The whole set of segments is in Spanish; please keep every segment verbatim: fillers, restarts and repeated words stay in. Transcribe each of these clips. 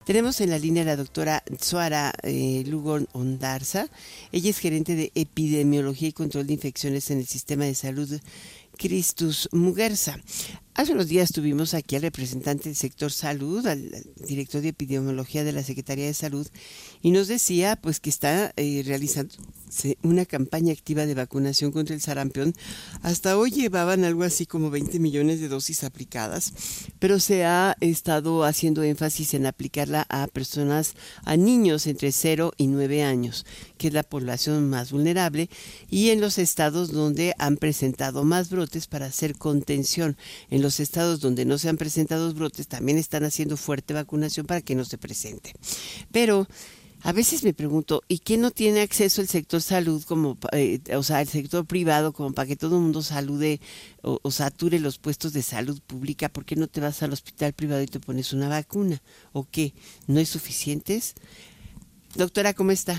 Tenemos en la línea a la doctora Tsuara eh, Lugo Ondarza. Ella es gerente de Epidemiología y Control de Infecciones en el Sistema de Salud Christus Muguerza. Hace unos días tuvimos aquí al representante del sector salud, al, al director de epidemiología de la Secretaría de Salud, y nos decía pues que está eh, realizando una campaña activa de vacunación contra el sarampión. Hasta hoy llevaban algo así como veinte millones de dosis aplicadas, pero se ha estado haciendo énfasis en aplicarla a personas, a niños entre cero y nueve años, que es la población más vulnerable, y en los estados donde han presentado más brotes para hacer contención. En los estados donde no se han presentado brotes también están haciendo fuerte vacunación para que no se presente. Pero a veces me pregunto, ¿y qué no tiene acceso el sector salud, como, eh, o sea, el sector privado, como para que todo el mundo salude o, o sature los puestos de salud pública? ¿Por qué no te vas al hospital privado y te pones una vacuna? ¿O qué? ¿No es suficientes? Doctora, ¿cómo está?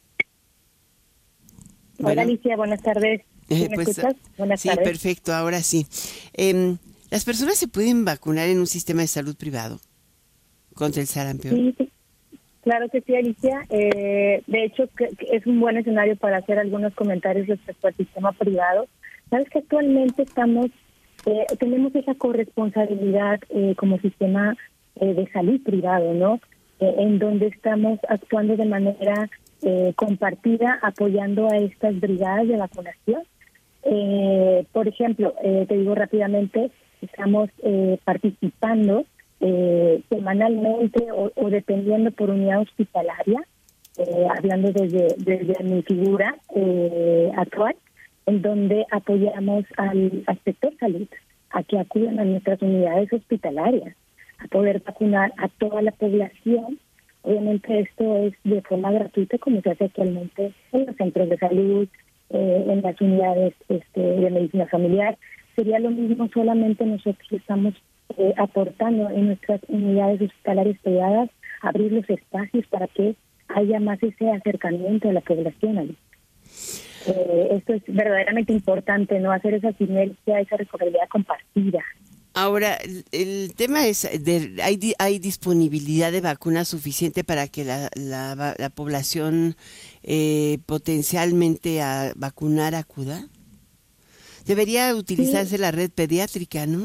Hola, Bueno, Alicia, buenas tardes. ¿Me eh, pues, escuchas? Buenas sí, tardes. perfecto, ahora sí. Eh, ¿Las personas se pueden vacunar en un sistema de salud privado contra el sarampión? Sí, sí. Claro que sí, Alicia. Eh, de hecho, que, que es un buen escenario para hacer algunos comentarios respecto al sistema privado. Sabes que actualmente estamos, eh, tenemos esa corresponsabilidad eh, como sistema eh, de salud privado, ¿no? Eh, en donde estamos actuando de manera eh, compartida, apoyando a estas brigadas de vacunación. Eh, por ejemplo, eh, te digo rápidamente, estamos eh, participando Eh, semanalmente o, o dependiendo por unidad hospitalaria, eh, hablando desde, desde mi figura eh, actual, en donde apoyamos al, al sector salud a que acudan a nuestras unidades hospitalarias, a poder vacunar a toda la población. Obviamente esto es de forma gratuita, como se hace actualmente en los centros de salud, eh, en las unidades este, de medicina familiar. Sería lo mismo, solamente nosotros estamos Eh, aportando en nuestras unidades hospitalarias privadas, abrir los espacios para que haya más ese acercamiento a la población. Eh, esto es verdaderamente importante, ¿no? Hacer esa sinergia, esa responsabilidad compartida. Ahora, el, el tema es, de, ¿hay, ¿hay disponibilidad de vacunas suficiente para que la, la, la población eh, potencialmente a vacunar acuda? Debería utilizarse Sí. la red pediátrica, ¿no?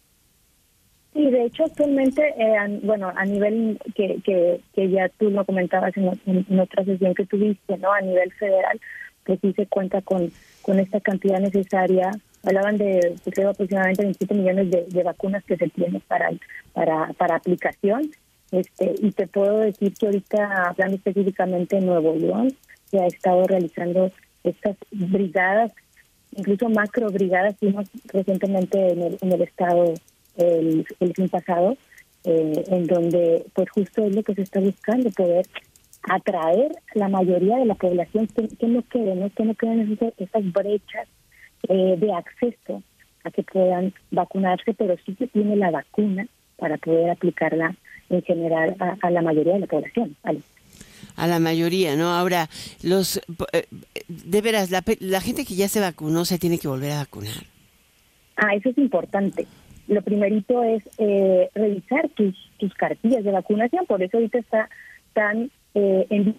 Sí, de hecho actualmente, eh, a, bueno, a nivel que, que, que ya tú lo comentabas en, en, en otra sesión que tuviste, ¿no? A nivel federal, pues sí se cuenta con, con esta cantidad necesaria. Hablaban de, creo, aproximadamente veintisiete millones de, de vacunas que se tienen para, para, para aplicación. Este, y te puedo decir que ahorita, hablando específicamente de Nuevo León, se ha estado realizando estas brigadas, incluso macro brigadas, vimos recientemente en el, en el estado el, el fin pasado, eh, en donde pues justo es lo que se está buscando, poder atraer la mayoría de la población que, que no quede, ¿no? que no queden esas, esas brechas eh, de acceso a que puedan vacunarse, pero sí que tiene la vacuna para poder aplicarla en general a, a la mayoría de la población. ¿Vale? A la mayoría, ¿no? Ahora, los eh, de veras, la, la gente que ya se vacunó se tiene que volver a vacunar. Ah, eso es importante. Lo primerito es eh, revisar tus tus cartillas de vacunación, por eso ahorita está tan eh, en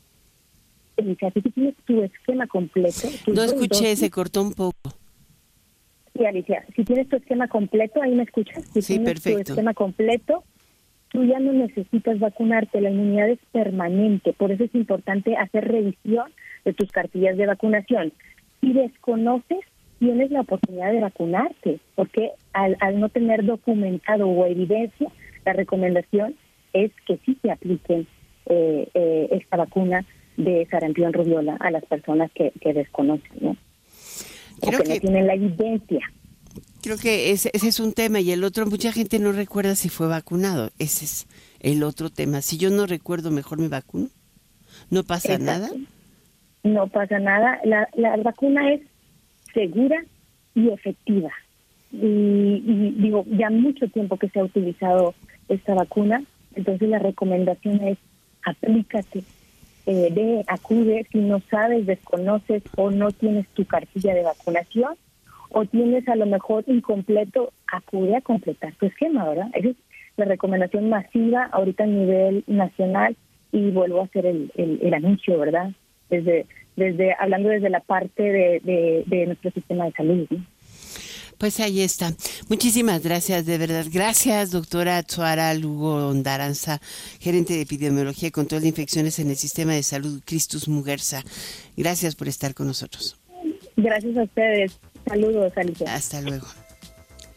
si tienes tu esquema completo. No escuché, dosis. Se cortó un poco. Sí, Alicia, si tienes tu esquema completo, ahí me escuchas. Si Sí, tienes perfecto. tu esquema completo, tú ya no necesitas vacunarte, la inmunidad es permanente, por eso es importante hacer revisión de tus cartillas de vacunación. Si desconoces, tienes la oportunidad de vacunarte, porque al, al no tener documentado o evidencia, la recomendación es que sí se apliquen eh, eh, esta vacuna de sarampión rubiola a las personas que, que desconocen, ¿no? Creo o que, que no tienen la evidencia. Creo que ese, ese es un tema, y el otro, mucha gente no recuerda si fue vacunado. Ese es el otro tema. Si yo no recuerdo, mejor me vacuno. ¿No pasa Exacto. nada? No pasa nada. La, la vacuna es segura y efectiva. Y, y digo, ya mucho tiempo que se ha utilizado esta vacuna, entonces la recomendación es aplícate, eh, ve, acude, si no sabes, desconoces o no tienes tu cartilla de vacunación o tienes a lo mejor incompleto, acude a completar tu esquema, ¿verdad? Eso es la recomendación masiva ahorita a nivel nacional y vuelvo a hacer el, el, el anuncio, ¿verdad? Desde, desde hablando desde la parte de, de, de nuestro sistema de salud, ¿no? Pues ahí está. Muchísimas gracias, de verdad. Gracias, doctora Tsuara Lugo Ondaranza, gerente de epidemiología y control de infecciones en el sistema de salud Christus Muguerza. Gracias por estar con nosotros. Gracias a ustedes. Saludos, Alicia. Hasta luego.